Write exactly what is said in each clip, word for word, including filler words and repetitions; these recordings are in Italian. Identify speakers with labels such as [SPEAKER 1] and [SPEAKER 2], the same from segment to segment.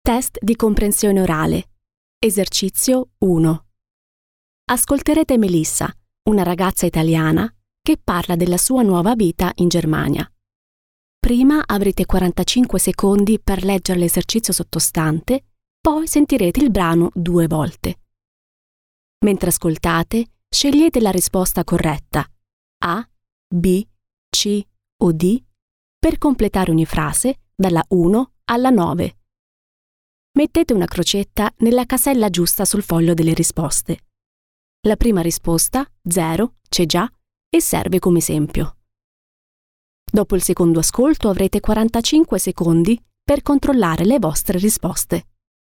[SPEAKER 1] Test di comprensione orale. Esercizio uno. Ascolterete Melissa, una ragazza italiana, che parla della sua nuova vita in Germania. Prima avrete quarantacinque secondi per leggere l'esercizio sottostante, poi sentirete il brano due volte. Mentre ascoltate, scegliete la risposta corretta, A, B, C o D, per completare ogni frase dalla uno alla nove. Mettete una crocetta nella casella giusta sul foglio delle risposte. La prima risposta, zero, c'è già e serve come esempio. Dopo il secondo ascolto avrete quarantacinque secondi per controllare le vostre risposte.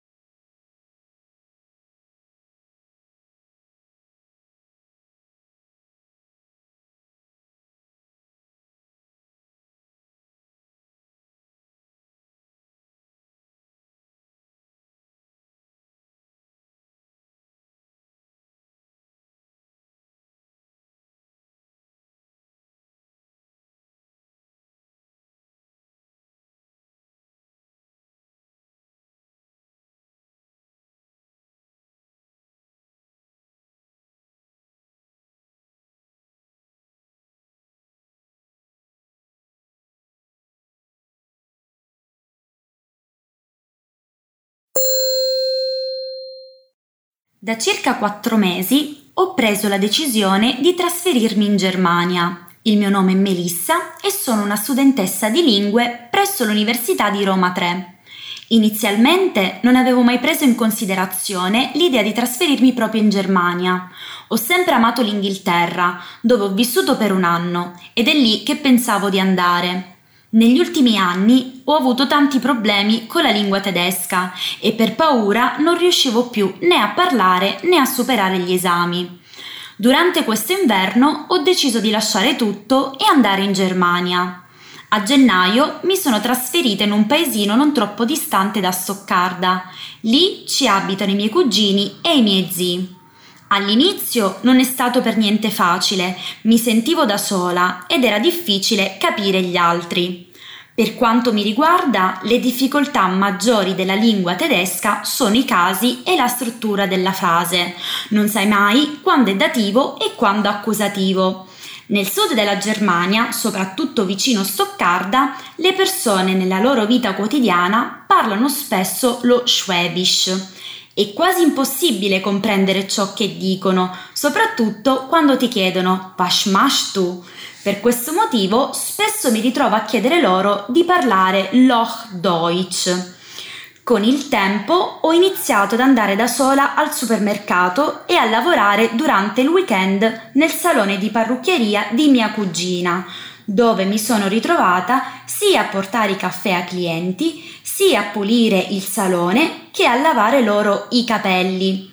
[SPEAKER 2] Da circa quattro mesi ho preso la decisione di trasferirmi in Germania. Il mio nome è Melissa e sono una studentessa di lingue presso l'Università di Roma tre. Inizialmente non avevo mai preso in considerazione l'idea di trasferirmi proprio in Germania. Ho sempre amato l'Inghilterra, dove ho vissuto per un anno, ed è lì che pensavo di andare. Negli ultimi anni ho avuto tanti problemi con la lingua tedesca e per paura non riuscivo più né a parlare né a superare gli esami. Durante questo inverno ho deciso di lasciare tutto e andare in Germania. A gennaio mi sono trasferita in un paesino non troppo distante da Stoccarda. Lì ci abitano i miei cugini e i miei zii. All'inizio non è stato per niente facile, mi sentivo da sola ed era difficile capire gli altri. Per quanto mi riguarda, le difficoltà maggiori della lingua tedesca sono i casi e la struttura della frase. Non sai mai quando è dativo e quando accusativo. Nel sud della Germania, soprattutto vicino Stoccarda, le persone nella loro vita quotidiana parlano spesso lo Schwäbisch. È quasi impossibile comprendere ciò che dicono, soprattutto quando ti chiedono "Was machst du?". Per questo motivo spesso mi ritrovo a chiedere loro di parlare Hochdeutsch. Con il tempo ho iniziato ad andare da sola al supermercato e a lavorare durante il weekend nel salone di parrucchieria di mia cugina, dove mi sono ritrovata sia a portare i caffè ai clienti, sia a pulire il salone che a lavare loro i capelli.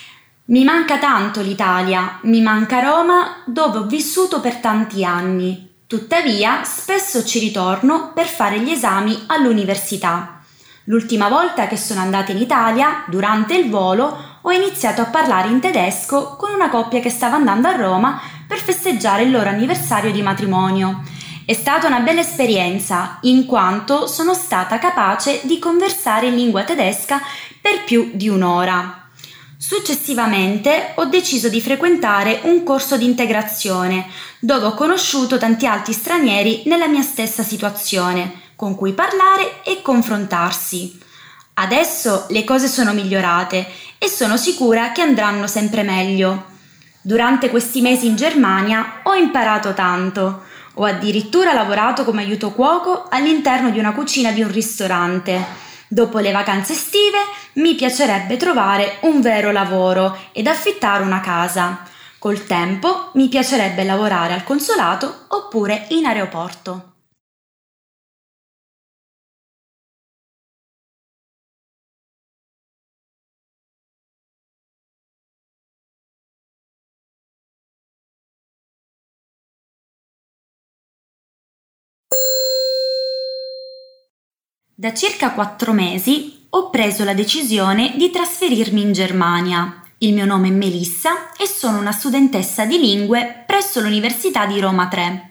[SPEAKER 2] Mi manca tanto l'Italia, mi manca Roma, dove ho vissuto per tanti anni. Tuttavia, spesso ci ritorno per fare gli esami all'università. L'ultima volta che sono andata in Italia, durante il volo, ho iniziato a parlare in tedesco con una coppia che stava andando a Roma per festeggiare il loro anniversario di matrimonio. È stata una bella esperienza, in quanto sono stata capace di conversare in lingua tedesca per più di un'ora. Successivamente ho deciso di frequentare un corso di integrazione, dove ho conosciuto tanti altri stranieri nella mia stessa situazione, con cui parlare e confrontarsi. Adesso le cose sono migliorate e sono sicura che andranno sempre meglio. Durante questi mesi in Germania ho imparato tanto. Ho addirittura lavorato come aiuto cuoco all'interno di una cucina di un ristorante. Dopo le vacanze estive mi piacerebbe trovare un vero lavoro ed affittare una casa. Col tempo mi piacerebbe lavorare al consolato oppure in aeroporto. Da circa quattro mesi ho preso la decisione di trasferirmi in Germania. Il mio nome è Melissa e sono una studentessa di lingue presso l'Università di Roma tre.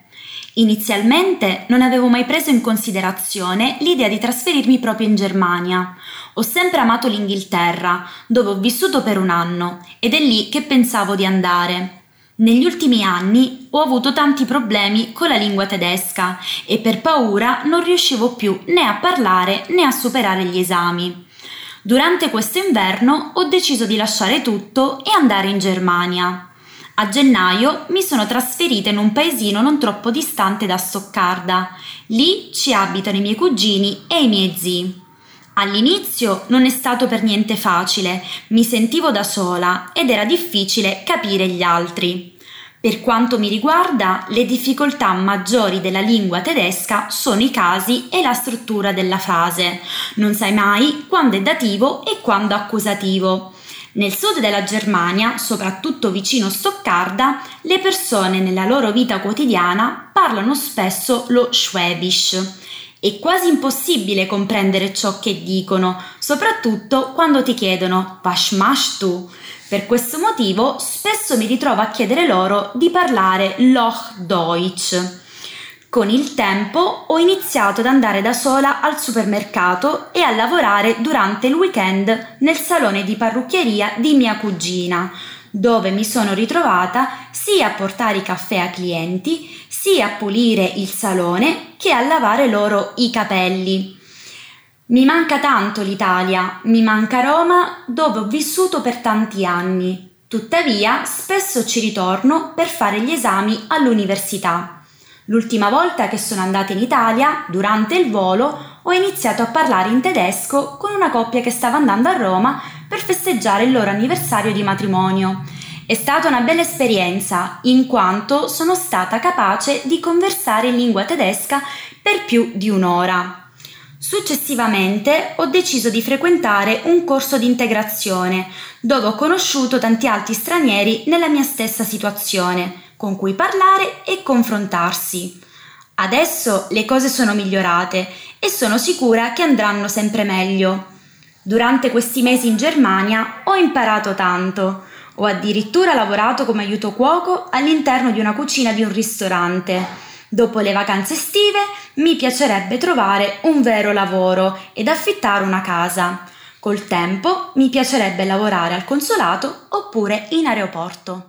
[SPEAKER 2] Inizialmente non avevo mai preso in considerazione l'idea di trasferirmi proprio in Germania. Ho sempre amato l'Inghilterra, dove ho vissuto per un anno, ed è lì che pensavo di andare. Negli ultimi anni ho avuto tanti problemi con la lingua tedesca e per paura non riuscivo più né a parlare né a superare gli esami. Durante questo inverno ho deciso di lasciare tutto e andare in Germania. A gennaio mi sono trasferita in un paesino non troppo distante da Stoccarda. Lì ci abitano i miei cugini e i miei zii. All'inizio non è stato per niente facile, mi sentivo da sola ed era difficile capire gli altri. Per quanto mi riguarda, le difficoltà maggiori della lingua tedesca sono i casi e la struttura della frase. Non sai mai quando è dativo e quando accusativo. Nel sud della Germania, soprattutto vicino Stoccarda, le persone nella loro vita quotidiana parlano spesso lo Schwäbisch. È quasi impossibile comprendere ciò che dicono, soprattutto quando ti chiedono "Was machst du?". Per questo motivo spesso mi ritrovo a chiedere loro di parlare Hochdeutsch. Con il tempo ho iniziato ad andare da sola al supermercato e a lavorare durante il weekend nel salone di parrucchieria di mia cugina, dove mi sono ritrovata sia a portare i caffè ai clienti, sia a pulire il salone che a lavare loro i capelli. Mi manca tanto l'Italia, mi manca Roma, dove ho vissuto per tanti anni. Tuttavia, spesso ci ritorno per fare gli esami all'università. L'ultima volta che sono andata in Italia, durante il volo, ho iniziato a parlare in tedesco con una coppia che stava andando a Roma per festeggiare il loro anniversario di matrimonio. È stata una bella esperienza, in quanto sono stata capace di conversare in lingua tedesca per più di un'ora. Successivamente ho deciso di frequentare un corso di integrazione, dove ho conosciuto tanti altri stranieri nella mia stessa situazione, con cui parlare e confrontarsi. Adesso le cose sono migliorate e sono sicura che andranno sempre meglio. Durante questi mesi in Germania ho imparato tanto. Ho addirittura lavorato come aiuto cuoco all'interno di una cucina di un ristorante. Dopo le vacanze estive mi piacerebbe trovare un vero lavoro ed affittare una casa. Col tempo mi piacerebbe lavorare al consolato oppure in aeroporto.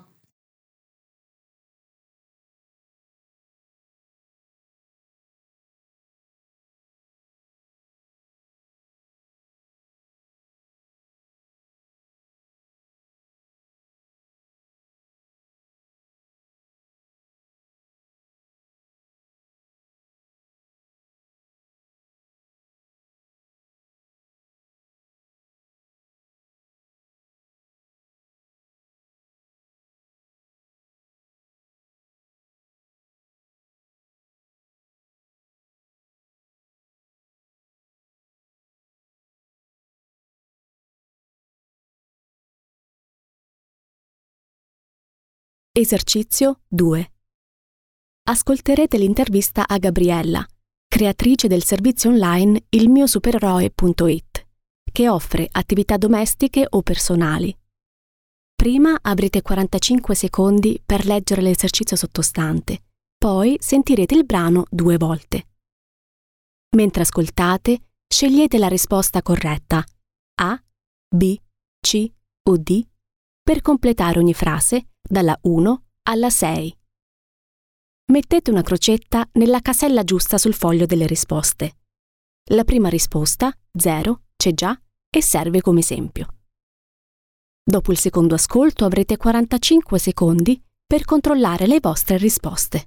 [SPEAKER 1] Esercizio due. Ascolterete l'intervista a Gabriella, creatrice del servizio online il mio supereroe punto it, che offre attività domestiche o personali. Prima avrete quarantacinque secondi per leggere l'esercizio sottostante, poi sentirete il brano due volte. Mentre ascoltate, scegliete la risposta corretta A, B, C o D per completare ogni frase dalla uno alla sei. Mettete una crocetta nella casella giusta sul foglio delle risposte. La prima risposta, zero, c'è già e serve come esempio. Dopo il secondo ascolto avrete quarantacinque secondi per controllare le vostre risposte.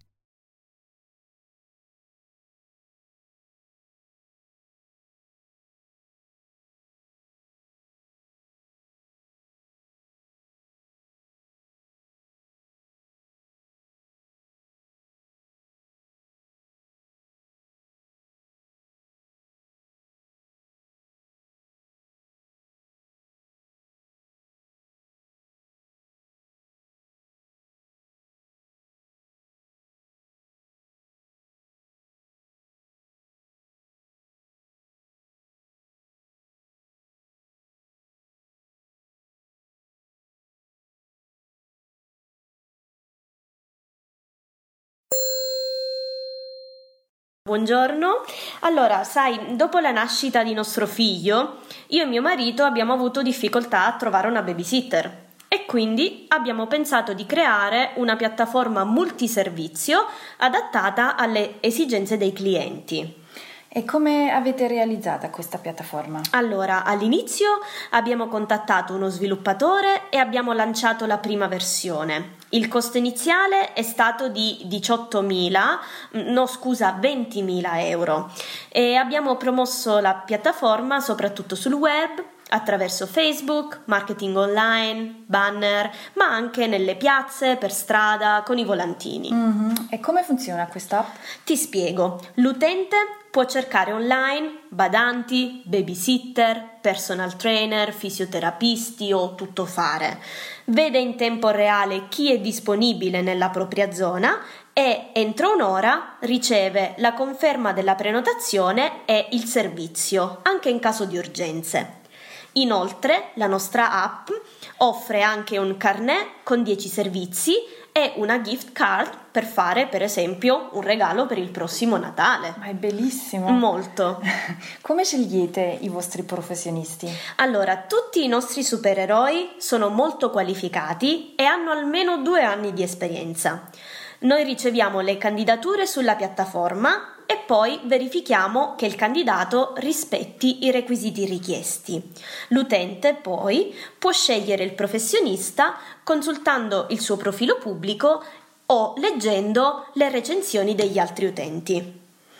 [SPEAKER 3] Buongiorno, allora sai, dopo la nascita di nostro figlio, io e mio marito abbiamo avuto difficoltà a trovare una babysitter e quindi abbiamo pensato di creare una piattaforma multiservizio adattata alle esigenze dei clienti.
[SPEAKER 4] E come avete realizzata questa piattaforma?
[SPEAKER 3] Allora, all'inizio abbiamo contattato uno sviluppatore e abbiamo lanciato la prima versione. Il costo iniziale è stato di diciottomila, no scusa, ventimila euro e abbiamo promosso la piattaforma soprattutto sul web, attraverso Facebook, marketing online, banner, ma anche nelle piazze, per strada, con i volantini.
[SPEAKER 4] Mm-hmm. E come funziona questa app?
[SPEAKER 3] Ti spiego. L'utente può cercare online badanti, babysitter, personal trainer, fisioterapisti o tuttofare. Vede in tempo reale chi è disponibile nella propria zona e entro un'ora riceve la conferma della prenotazione e il servizio, anche in caso di urgenze. Inoltre, la nostra app offre anche un carnet con dieci servizi e una gift card per fare, per esempio, un regalo per il prossimo Natale.
[SPEAKER 4] Ma è bellissimo!
[SPEAKER 3] Molto!
[SPEAKER 4] Come scegliete i vostri professionisti?
[SPEAKER 3] Allora, tutti i nostri supereroi sono molto qualificati e hanno almeno due anni di esperienza. Noi riceviamo le candidature sulla piattaforma e poi verifichiamo che il candidato rispetti i requisiti richiesti. L'utente poi può scegliere il professionista consultando il suo profilo pubblico o leggendo le recensioni degli altri utenti.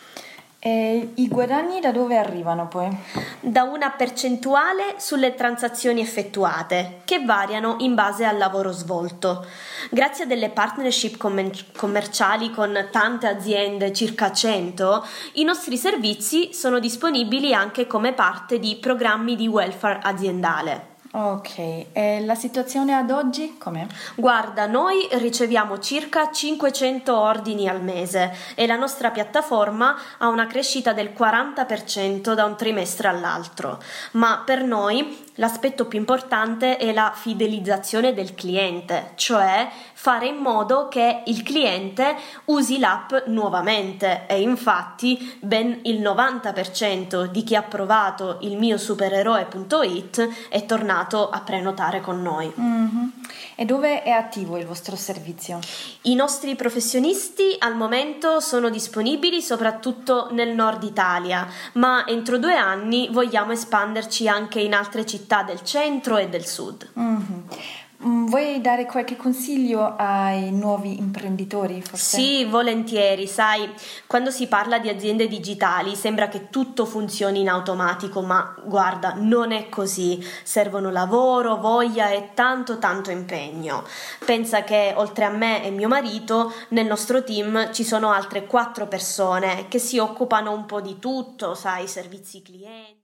[SPEAKER 4] E i guadagni da dove arrivano poi?
[SPEAKER 3] Da una percentuale sulle transazioni effettuate, che variano in base al lavoro svolto. Grazie a delle partnership commer- commerciali con tante aziende, circa cento, i nostri servizi sono disponibili anche come parte di programmi di welfare aziendale.
[SPEAKER 4] Ok, e la situazione ad oggi com'è?
[SPEAKER 3] Guarda, noi riceviamo circa cinquecento ordini al mese e la nostra piattaforma ha una crescita del quaranta per cento da un trimestre all'altro, ma per noi l'aspetto più importante è la fidelizzazione del cliente, cioè fare in modo che il cliente usi l'app nuovamente e infatti ben il novanta per cento di chi ha provato il mio supereroe punto it è tornato a prenotare con noi.
[SPEAKER 4] Mm-hmm. E dove è attivo il vostro servizio?
[SPEAKER 3] I nostri professionisti al momento sono disponibili soprattutto nel nord Italia, ma entro due anni vogliamo espanderci anche in altre città del centro e del sud.
[SPEAKER 4] Mm-hmm. Vuoi dare qualche consiglio ai nuovi imprenditori, forse?
[SPEAKER 3] Sì, volentieri. Sai, quando si parla di aziende digitali sembra che tutto funzioni in automatico, ma guarda, non è così. Servono lavoro, voglia e tanto tanto impegno. Pensa che oltre a me e mio marito, nel nostro team ci sono altre quattro persone che si occupano un po' di tutto, sai, servizi clienti.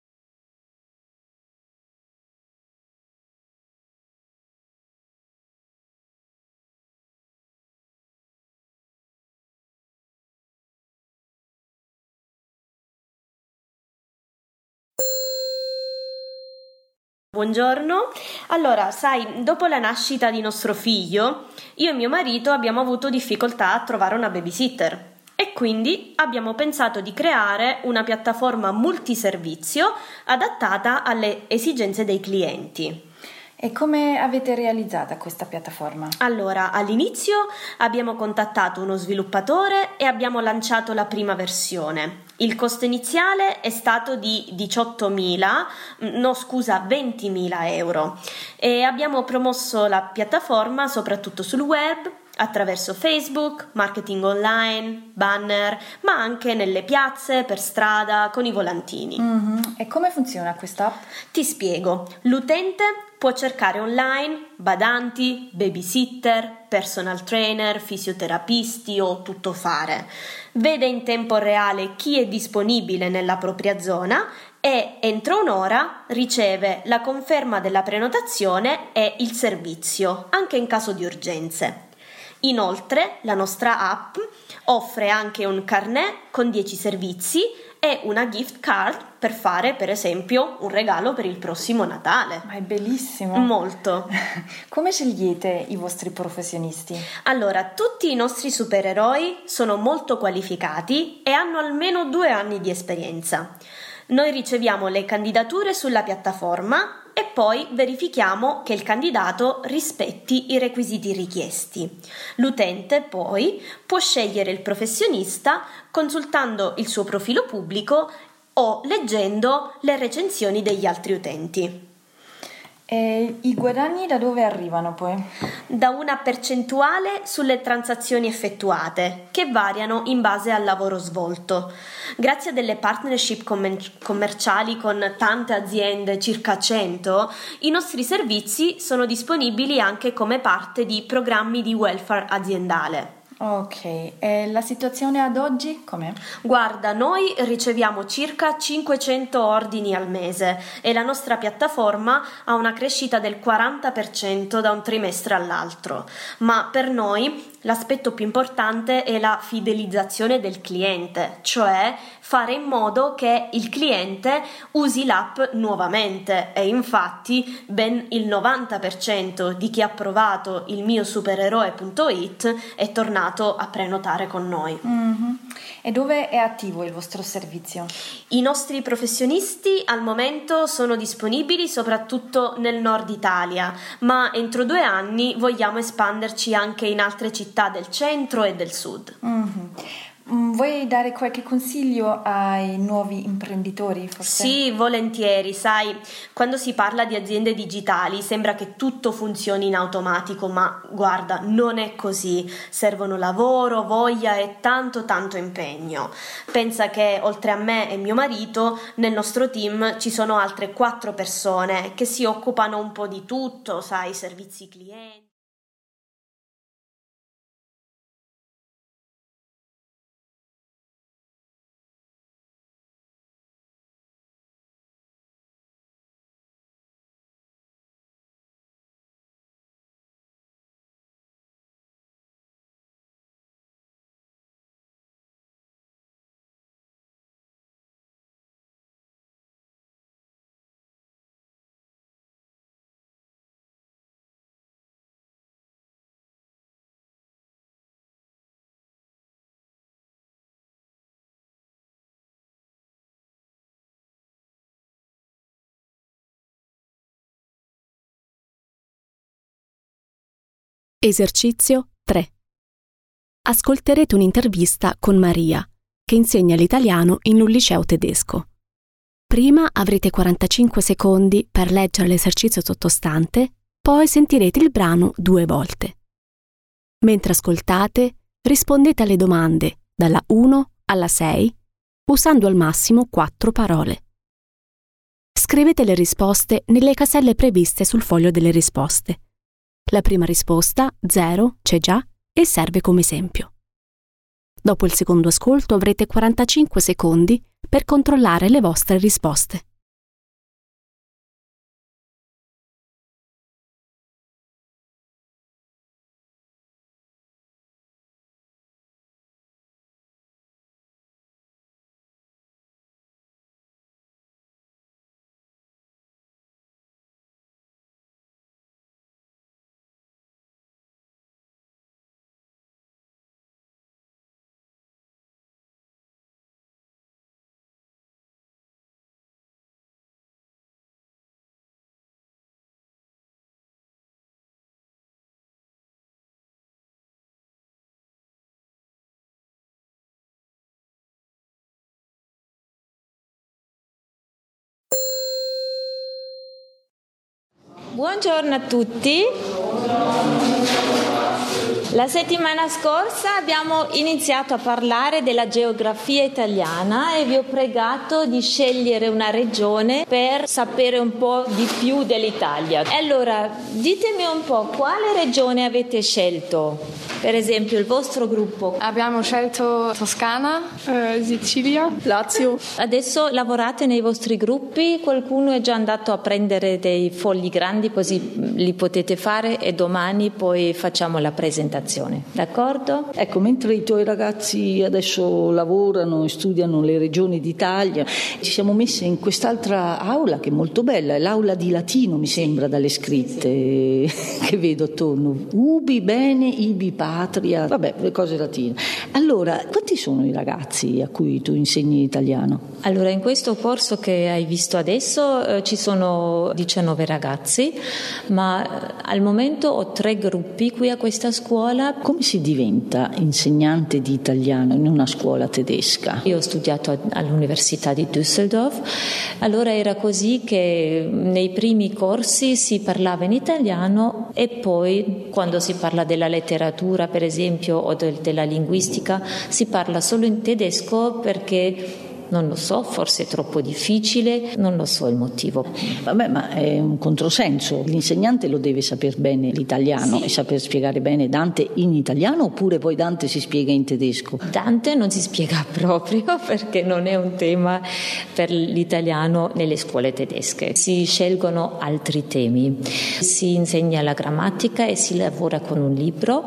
[SPEAKER 3] Buongiorno, allora sai, dopo la nascita di nostro figlio, io e mio marito abbiamo avuto difficoltà a trovare una babysitter e quindi abbiamo pensato di creare una piattaforma multiservizio adattata alle esigenze dei clienti.
[SPEAKER 4] E come avete realizzata questa piattaforma?
[SPEAKER 3] Allora, all'inizio abbiamo contattato uno sviluppatore e abbiamo lanciato la prima versione. Il costo iniziale è stato di diciottomila, no scusa, ventimila euro e abbiamo promosso la piattaforma soprattutto sul web, attraverso Facebook, marketing online, banner, ma anche nelle piazze, per strada, con i volantini.
[SPEAKER 4] Mm-hmm. E come funziona questa app?
[SPEAKER 3] Ti spiego. L'utente può cercare online badanti, babysitter, personal trainer, fisioterapisti o tuttofare. Vede in tempo reale chi è disponibile nella propria zona e entro un'ora riceve la conferma della prenotazione e il servizio, anche in caso di urgenze. Inoltre, la nostra app offre anche un carnet con dieci servizi e una gift card per fare, per esempio, un regalo per il prossimo Natale.
[SPEAKER 4] Ma è bellissimo!
[SPEAKER 3] Molto!
[SPEAKER 4] Come scegliete i vostri professionisti?
[SPEAKER 3] Allora, tutti i nostri supereroi sono molto qualificati e hanno almeno due anni di esperienza. Noi riceviamo le candidature sulla piattaforma e poi verifichiamo che il candidato rispetti i requisiti richiesti. L'utente poi può scegliere il professionista consultando il suo profilo pubblico o leggendo le recensioni degli altri utenti.
[SPEAKER 4] E i guadagni da dove arrivano poi?
[SPEAKER 3] Da una percentuale sulle transazioni effettuate, che variano in base al lavoro svolto. Grazie a delle partnership commer- commerciali con tante aziende, circa cento, i nostri servizi sono disponibili anche come parte di programmi di welfare aziendale.
[SPEAKER 4] Ok, e la situazione ad oggi com'è?
[SPEAKER 3] Guarda, noi riceviamo circa cinquecento ordini al mese e la nostra piattaforma ha una crescita del quaranta per cento da un trimestre all'altro, ma per noi l'aspetto più importante è la fidelizzazione del cliente, cioè fare in modo che il cliente usi l'app nuovamente e infatti ben il novanta per cento di chi ha provato il mio supereroe punto it è tornato a prenotare con noi.
[SPEAKER 4] Mm-hmm. E dove è attivo il vostro servizio?
[SPEAKER 3] I nostri professionisti al momento sono disponibili soprattutto nel nord Italia, ma entro due anni vogliamo espanderci anche in altre città del centro e del sud.
[SPEAKER 4] Mm-hmm. Vuoi dare qualche consiglio ai nuovi imprenditori, forse?
[SPEAKER 3] Sì, volentieri. Sai, quando si parla di aziende digitali sembra che tutto funzioni in automatico, ma guarda, non è così. Servono lavoro, voglia e tanto tanto impegno. Pensa che oltre a me e mio marito, nel nostro team ci sono altre quattro persone che si occupano un po' di tutto, sai, servizi clienti.
[SPEAKER 1] Esercizio tre. Ascolterete un'intervista con Maria, che insegna l'italiano in un liceo tedesco. Prima avrete quarantacinque secondi per leggere l'esercizio sottostante, poi sentirete il brano due volte. Mentre ascoltate, rispondete alle domande dalla uno alla sei, usando al massimo quattro parole. Scrivete le risposte nelle caselle previste sul foglio delle risposte. La prima risposta, zero, c'è già e serve come esempio. Dopo il secondo ascolto avrete quarantacinque secondi per controllare le vostre risposte.
[SPEAKER 5] Buongiorno a tutti. La settimana scorsa abbiamo iniziato a parlare della geografia italiana e vi ho pregato di scegliere una regione per sapere un po' di più dell'Italia. Allora, ditemi un po' quale regione avete scelto? Per esempio il vostro gruppo.
[SPEAKER 6] Abbiamo scelto Toscana, eh, Sicilia, Lazio.
[SPEAKER 5] Adesso lavorate nei vostri gruppi, qualcuno è già andato a prendere dei fogli grandi così li potete fare e domani poi facciamo la presentazione. presentazione, d'accordo?
[SPEAKER 7] Ecco, mentre i tuoi ragazzi adesso lavorano e studiano le regioni d'Italia, ci siamo messi in quest'altra aula che è molto bella, è l'aula di latino, mi sembra, dalle scritte che vedo attorno. Ubi bene, ibi patria, vabbè, le cose latine. Allora, quanti sono i ragazzi a cui tu insegni italiano?
[SPEAKER 5] Allora, in questo corso che hai visto adesso eh, ci sono diciannove ragazzi, ma eh, al momento ho tre gruppi qui a questa scuola.
[SPEAKER 7] Come si diventa insegnante di italiano in una scuola tedesca?
[SPEAKER 5] Io ho studiato a, all'Università di Düsseldorf, allora era così che nei primi corsi si parlava in italiano e poi quando si parla della letteratura, per esempio, o del, della linguistica, si parla solo in tedesco perché non lo so, forse è troppo difficile, non lo so il motivo.
[SPEAKER 7] Vabbè, ma è un controsenso. L'insegnante lo deve saper bene l'italiano, sì, e saper spiegare bene Dante in italiano, oppure poi Dante si spiega in tedesco?
[SPEAKER 5] Dante non si spiega proprio perché non è un tema per l'italiano nelle scuole tedesche. Si scelgono altri temi, si insegna la grammatica e si lavora con un libro.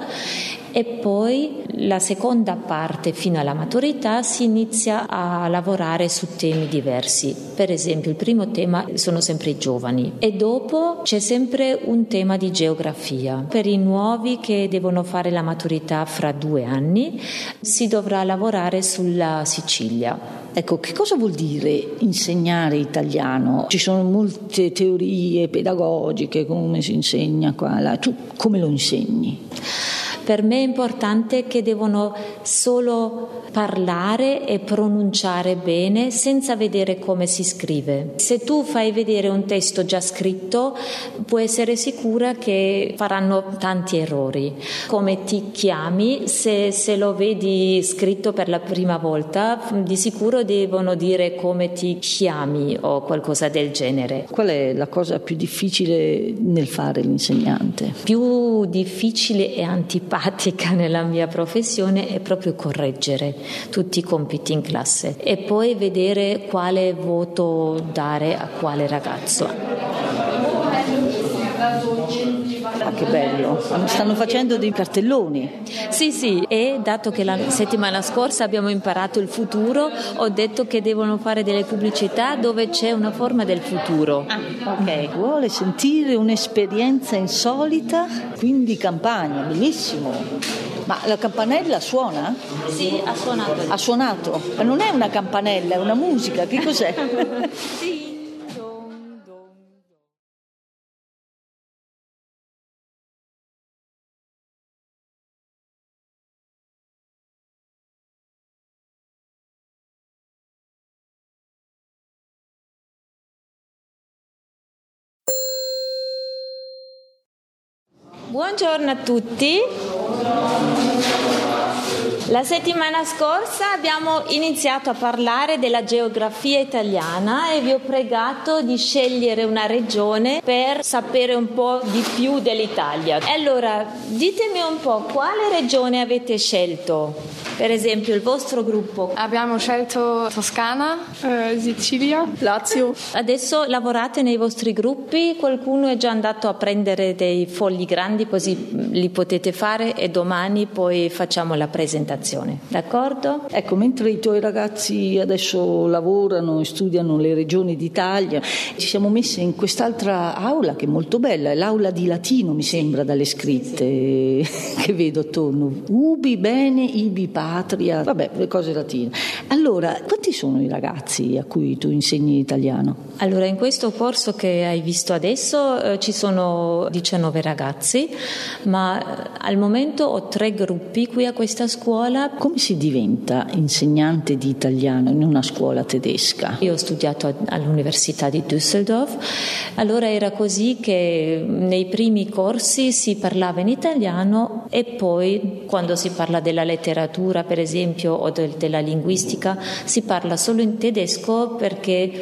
[SPEAKER 5] E poi la seconda parte, fino alla maturità, si inizia a lavorare su temi diversi. Per esempio, il primo tema sono sempre i giovani e dopo c'è sempre un tema di geografia. Per i nuovi che devono fare la maturità fra due anni si dovrà lavorare sulla Sicilia.
[SPEAKER 7] Ecco, che cosa vuol dire insegnare italiano? Ci sono molte teorie pedagogiche, come si insegna qua, là. Tu come lo insegni?
[SPEAKER 5] Per me è importante che devono solo parlare e pronunciare bene senza vedere come si scrive. Se tu fai vedere un testo già scritto, puoi essere sicura che faranno tanti errori. Come ti chiami, se, se lo vedi scritto per la prima volta, di sicuro devono dire come ti chiami o qualcosa del genere.
[SPEAKER 7] Qual è la cosa più difficile nel fare l'insegnante?
[SPEAKER 5] Più difficile e antipatica nella mia professione è proprio correggere tutti i compiti in classe e poi vedere quale voto dare a quale ragazzo.
[SPEAKER 7] Ah, che bello, stanno facendo dei cartelloni.
[SPEAKER 5] Sì, sì, e dato che la settimana scorsa abbiamo imparato il futuro, ho detto che devono fare delle pubblicità dove c'è una forma del futuro.
[SPEAKER 7] Ah, ok. Vuole sentire un'esperienza insolita, quindi campagna, bellissimo. Ma la campanella suona?
[SPEAKER 5] Sì, ha suonato.
[SPEAKER 7] Ha suonato? Ma non è una campanella, è una musica, che cos'è?
[SPEAKER 5] Sì. Buongiorno a tutti. La settimana scorsa abbiamo iniziato a parlare della geografia italiana e vi ho pregato di scegliere una regione per sapere un po' di più dell'Italia. E allora, ditemi un po' quale regione avete scelto? Per esempio, il vostro gruppo.
[SPEAKER 6] Abbiamo scelto Toscana, eh, Sicilia, Lazio.
[SPEAKER 5] Adesso lavorate nei vostri gruppi, qualcuno è già andato a prendere dei fogli grandi così li potete fare e domani poi facciamo la presentazione, d'accordo?
[SPEAKER 7] Ecco, mentre i tuoi ragazzi adesso lavorano e studiano le regioni d'Italia, ci siamo messi in quest'altra aula che è molto bella, è l'aula di latino, mi sembra, dalle scritte che vedo attorno. Ubi bene, ibi patria, vabbè, le cose latine. Allora, quanti sono i ragazzi a cui tu insegni italiano?
[SPEAKER 5] Allora, in questo corso che hai visto adesso eh, ci sono diciannove ragazzi, ma eh, al momento ho tre gruppi qui a questa scuola.
[SPEAKER 7] Come si diventa insegnante di italiano in una scuola tedesca?
[SPEAKER 5] Io ho studiato all'Università di Düsseldorf, allora era così che nei primi corsi si parlava in italiano e poi quando si parla della letteratura, per esempio, o del, della linguistica, si parla solo in tedesco perché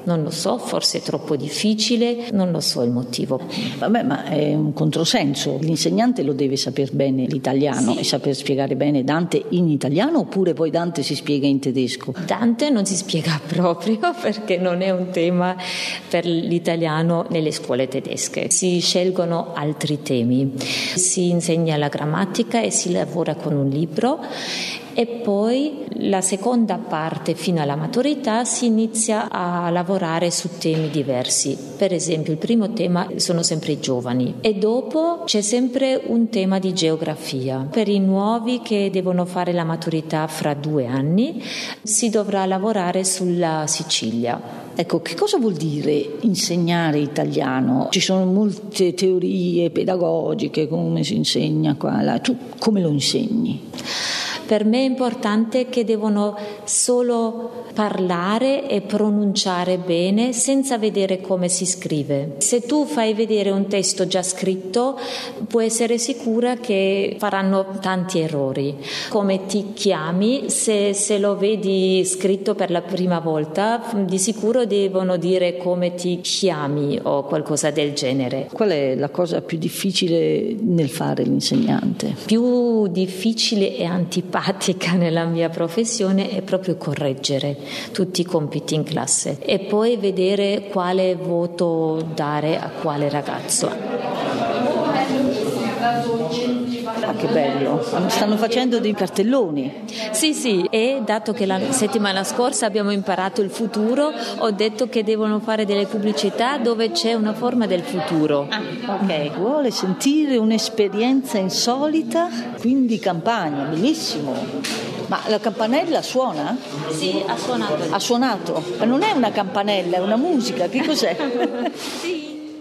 [SPEAKER 5] Non lo so, forse è troppo difficile, non lo so il motivo.
[SPEAKER 7] Vabbè, ma è un controsenso. L'insegnante lo deve saper bene l'italiano, sì, e saper spiegare bene Dante in italiano, oppure poi Dante si spiega in tedesco?
[SPEAKER 5] Dante non si spiega proprio perché non è un tema per l'italiano nelle scuole tedesche. Si scelgono altri temi, si insegna la grammatica e si lavora con un libro. E poi la seconda parte, fino alla maturità, si inizia a lavorare su temi diversi. Per esempio, il primo tema sono sempre i giovani e dopo c'è sempre un tema di geografia. Per i nuovi che devono fare la maturità fra due anni si dovrà lavorare sulla Sicilia.
[SPEAKER 7] Ecco, che cosa vuol dire insegnare italiano? Ci sono molte teorie pedagogiche, come si insegna qua, là. Tu come lo insegni?
[SPEAKER 5] Per me è importante che devono solo parlare e pronunciare bene senza vedere come si scrive. Se tu fai vedere un testo già scritto, puoi essere sicura che faranno tanti errori. Come ti chiami, se, se lo vedi scritto per la prima volta, di sicuro devono dire come ti chiami o qualcosa del genere.
[SPEAKER 7] Qual è la cosa più difficile nel fare l'insegnante?
[SPEAKER 5] Più difficile e antipatica nella mia professione è proprio correggere tutti i compiti in classe e poi vedere quale voto dare a quale ragazzo.
[SPEAKER 7] Ah, che bello, stanno facendo dei cartelloni.
[SPEAKER 5] Sì, sì, e dato che la settimana scorsa abbiamo imparato il futuro, ho detto che devono fare delle pubblicità dove c'è una forma del futuro.
[SPEAKER 7] Ah, ok, vuole sentire un'esperienza insolita, quindi campagna, bellissimo. Ma la campanella suona?
[SPEAKER 5] Sì, ha suonato.
[SPEAKER 7] Ha suonato? Ma non è una campanella, è una musica, che cos'è?
[SPEAKER 5] Sì.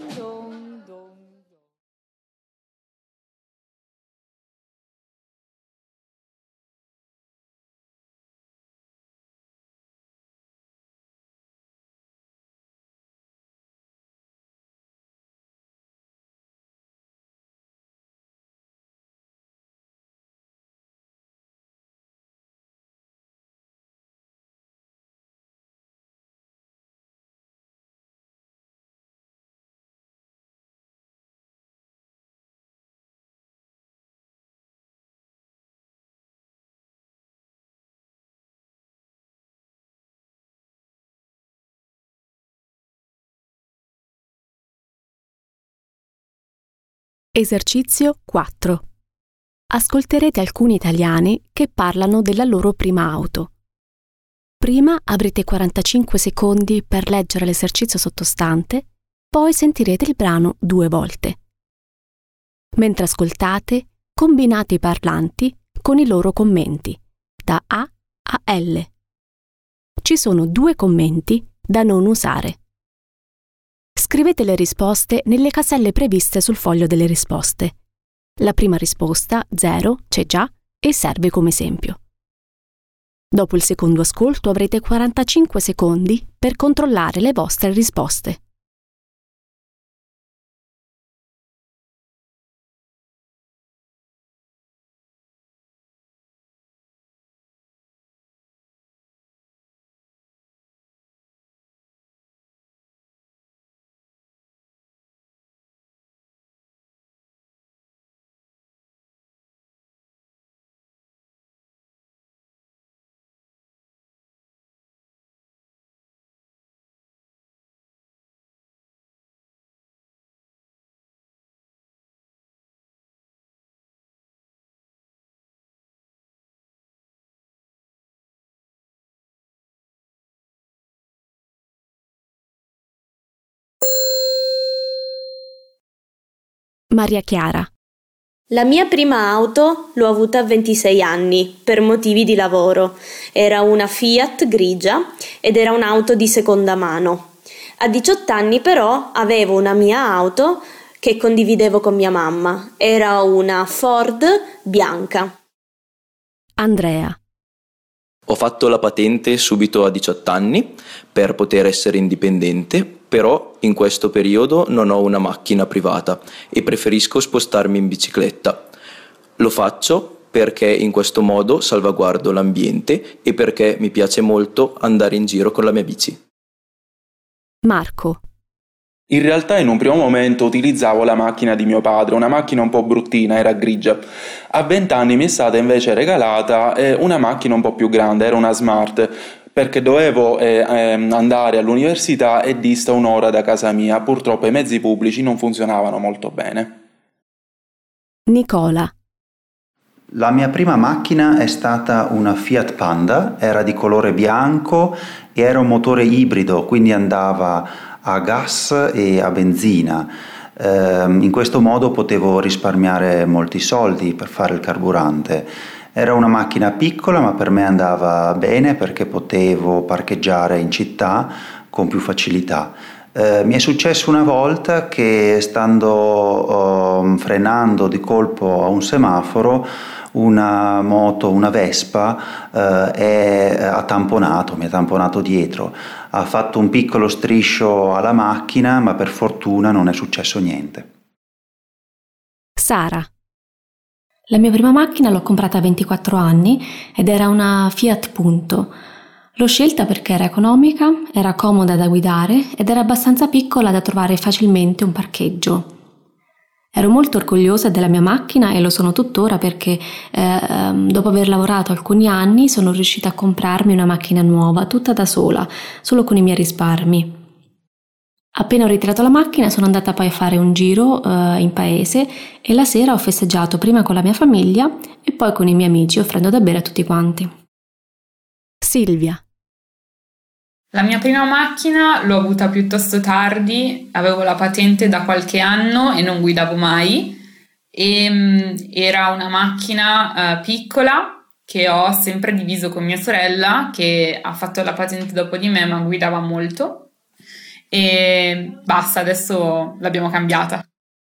[SPEAKER 1] Esercizio quattro. Ascolterete alcuni italiani che parlano della loro prima auto. Prima avrete quarantacinque secondi per leggere l'esercizio sottostante, poi sentirete il brano due volte. Mentre ascoltate, combinate i parlanti con i loro commenti, da A a L. Ci sono due commenti da non usare. Scrivete le risposte nelle caselle previste sul foglio delle risposte. La prima risposta, zero, c'è già e serve come esempio. Dopo il secondo ascolto avrete quarantacinque secondi per controllare le vostre risposte. Maria Chiara.
[SPEAKER 3] La mia prima auto l'ho avuta a ventisei anni per motivi di lavoro. Era una Fiat grigia ed era un'auto di seconda mano. A diciotto anni però avevo una mia auto che condividevo con mia mamma. Era una Ford bianca.
[SPEAKER 1] Andrea.
[SPEAKER 8] Ho fatto la patente subito a diciotto anni per poter essere indipendente, però in questo periodo non ho una macchina privata e preferisco spostarmi in bicicletta. Lo faccio perché in questo modo salvaguardo l'ambiente e perché mi piace molto andare in giro con la mia bici.
[SPEAKER 1] Marco.
[SPEAKER 9] In realtà in un primo momento utilizzavo la macchina di mio padre, una macchina un po' bruttina, era grigia. A vent'anni mi è stata invece regalata eh, una macchina un po' più grande, era una Smart, perché dovevo eh, eh, andare all'università e dista un'ora da casa mia. Purtroppo i mezzi pubblici non funzionavano molto bene.
[SPEAKER 1] Nicola.
[SPEAKER 10] La mia prima macchina è stata una Fiat Panda, era di colore bianco e era un motore ibrido, quindi andava a gas e a benzina. Ehm, in questo modo potevo risparmiare molti soldi per fare il carburante. Era una macchina piccola, ma per me andava bene perché potevo parcheggiare in città con più facilità. Eh, mi è successo una volta che stando oh, frenando di colpo a un semaforo, una moto, una Vespa, eh, è, ha tamponato, mi ha tamponato dietro. Ha fatto un piccolo striscio alla macchina, ma per fortuna non è successo niente.
[SPEAKER 1] Sara.
[SPEAKER 11] La mia prima macchina l'ho comprata a ventiquattro anni ed era una Fiat Punto. L'ho scelta perché era economica, era comoda da guidare ed era abbastanza piccola da trovare facilmente un parcheggio. Ero molto orgogliosa della mia macchina e lo sono tuttora perché eh, dopo aver lavorato alcuni anni sono riuscita a comprarmi una macchina nuova, tutta da sola, solo con i miei risparmi. Appena ho ritirato la macchina sono andata poi a fare un giro eh, in paese e la sera ho festeggiato prima con la mia famiglia e poi con i miei amici offrendo da bere a tutti quanti.
[SPEAKER 1] Silvia.
[SPEAKER 12] La mia prima macchina l'ho avuta piuttosto tardi, avevo la patente da qualche anno e non guidavo mai e mh, era una macchina uh, piccola che ho sempre diviso con mia sorella che ha fatto la patente dopo di me ma guidava molto e basta, adesso l'abbiamo cambiata.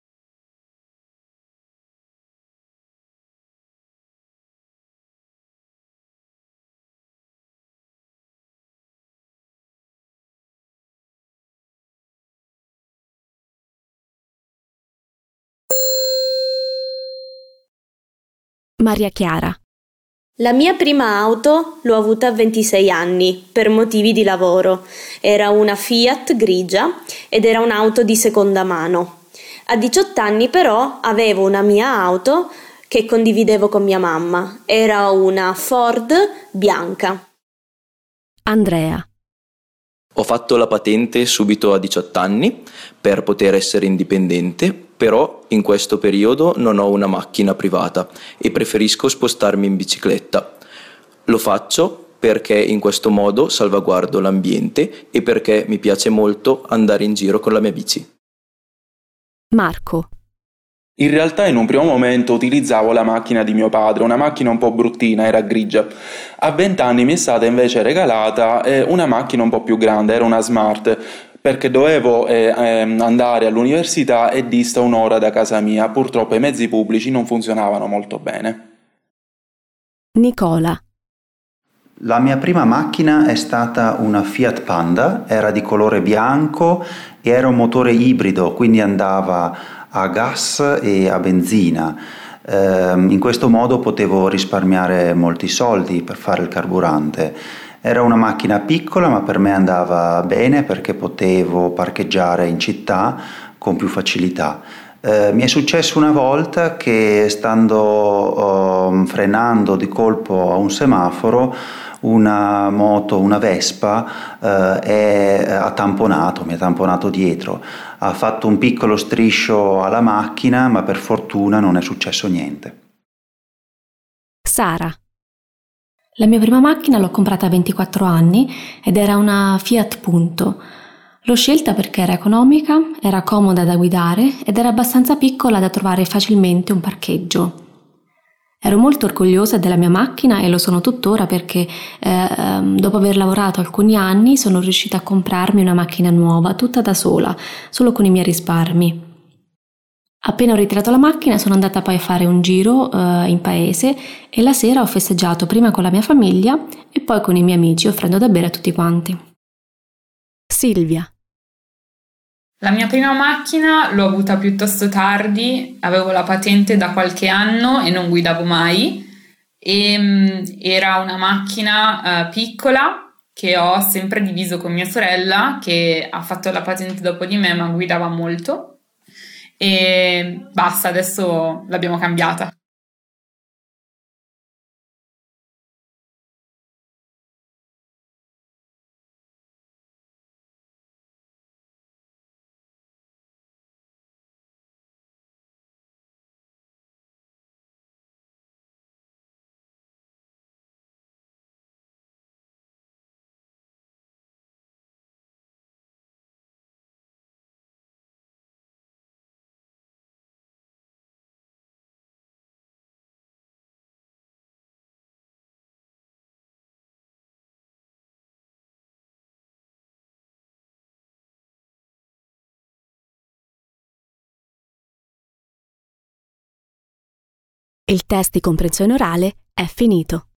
[SPEAKER 1] Maria Chiara.
[SPEAKER 3] La mia prima auto l'ho avuta a ventisei anni per motivi di lavoro. Era una Fiat grigia ed era un'auto di seconda mano. A diciotto anni però avevo una mia auto che condividevo con mia mamma. Era una Ford bianca.
[SPEAKER 1] Andrea.
[SPEAKER 8] Ho fatto la patente subito a diciotto anni per poter essere indipendente, però in questo periodo non ho una macchina privata e preferisco spostarmi in bicicletta. Lo faccio perché in questo modo salvaguardo l'ambiente e perché mi piace molto andare in giro con la mia bici.
[SPEAKER 1] Marco.
[SPEAKER 9] In realtà in un primo momento utilizzavo la macchina di mio padre, una macchina un po' bruttina, era grigia. A vent'anni mi è stata invece regalata eh, una macchina un po' più grande, era una Smart, perché dovevo eh, eh, andare all'università e dista un'ora da casa mia. Purtroppo i mezzi pubblici non funzionavano molto bene.
[SPEAKER 1] Nicola.
[SPEAKER 10] La mia prima macchina è stata una Fiat Panda, era di colore bianco e era un motore ibrido, quindi andava a gas e a benzina. Ehm, in questo modo potevo risparmiare molti soldi per fare il carburante. Era una macchina piccola, ma per me andava bene perché potevo parcheggiare in città con più facilità. Eh, mi è successo una volta che stando oh, frenando di colpo a un semaforo, una moto, una Vespa, eh, è, ha tamponato, mi ha tamponato dietro. Ha fatto un piccolo striscio alla macchina, ma per fortuna non è successo niente.
[SPEAKER 1] Sara.
[SPEAKER 11] La mia prima macchina l'ho comprata a ventiquattro anni ed era una Fiat Punto. L'ho scelta perché era economica, era comoda da guidare ed era abbastanza piccola da trovare facilmente un parcheggio. Ero molto orgogliosa della mia macchina e lo sono tuttora perché eh, dopo aver lavorato alcuni anni sono riuscita a comprarmi una macchina nuova, tutta da sola, solo con i miei risparmi. Appena ho ritirato la macchina sono andata poi a fare un giro eh, in paese e la sera ho festeggiato prima con la mia famiglia e poi con i miei amici offrendo da bere a tutti quanti.
[SPEAKER 1] Silvia.
[SPEAKER 12] La mia prima macchina l'ho avuta piuttosto tardi, avevo la patente da qualche anno e non guidavo mai e mh, era una macchina uh, piccola che ho sempre diviso con mia sorella, che ha fatto la patente dopo di me ma guidava molto, e basta, adesso l'abbiamo cambiata.
[SPEAKER 1] Il test di comprensione orale è finito.